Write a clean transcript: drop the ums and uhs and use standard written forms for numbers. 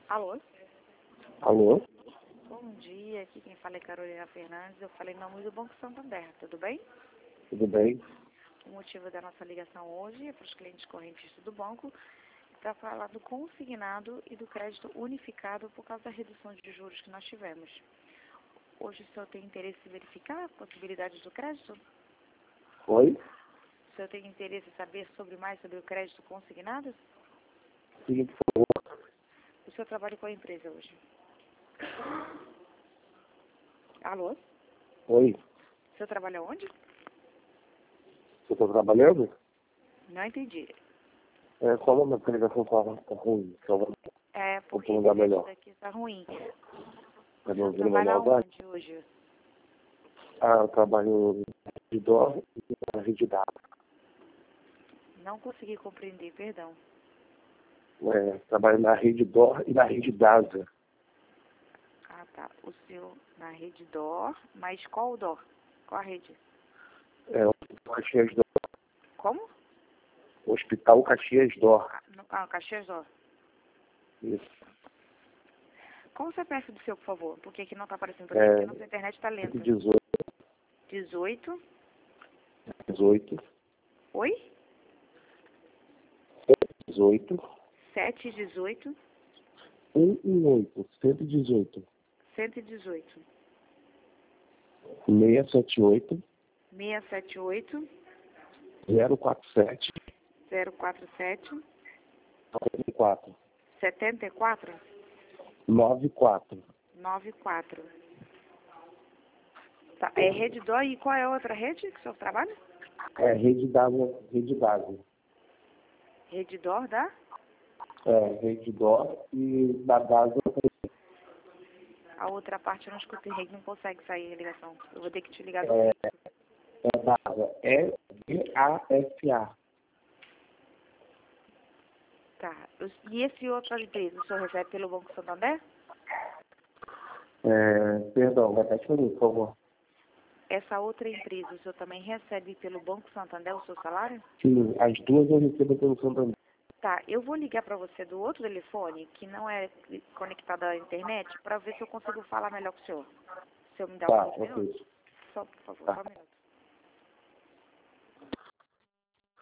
Alô? Alô? Bom dia, aqui quem fala é Carolina Fernandes. Eu falei em nome do Banco Santander, tudo bem? Tudo bem? O motivo da nossa ligação hoje é para os clientes correntistas do banco para falar do consignado e do crédito unificado por causa da redução de juros que nós tivemos. Hoje o senhor tem interesse em verificar possibilidades do crédito? Oi? O senhor tem interesse em saber mais sobre o crédito consignado? Sim, por favor. O senhor trabalha com a empresa hoje? Alô? Oi? O senhor trabalha onde? Você está trabalhando? Não entendi. Como a minha ligação tá ruim? É, porque um esse lugar crédito melhor. daqui está ruim. Tá O me senhor ouvindo trabalha melhor agora? onde hoje? Eu trabalho na Rede Dor e na Rede Data. Não consegui compreender, perdão. Trabalho na Rede Dor e na Rede DASA. Ah, tá. O seu na rede DOR, mas qual o DOR? Qual a rede? O Caxias Dor. Como? Hospital Caxias Dor. Caxias DOR. Isso. Qual o CPF do seu, por favor? Porque aqui não está aparecendo pra mim, porque nossa internet está lenta. 18, 18. 18, Oi? 18, 718 118, 118, 118 678, 678 047, 047 94, 74 94. 94. Tá. É rede DOR e qual é a outra rede que o senhor trabalha? Rede DASA, Rede DASA. Rede DOR da? Rede DOR e da DASA. A outra parte eu não escutei, não consegue sair a ligação. Eu vou ter que te ligar. DASA, DASA. Tá. E esse outro empresa, o senhor recebe pelo Banco Santander? Perdão, repete para mim, por favor. Essa outra empresa, o senhor também recebe pelo Banco Santander o seu salário? Sim, as duas eu recebo pelo Santander. Tá, eu vou ligar para você do outro telefone, que não é conectado à internet, para ver se eu consigo falar melhor com o senhor. Se eu me dá Tá, uns ok. minutos? Só, por favor, Tá. só um minuto.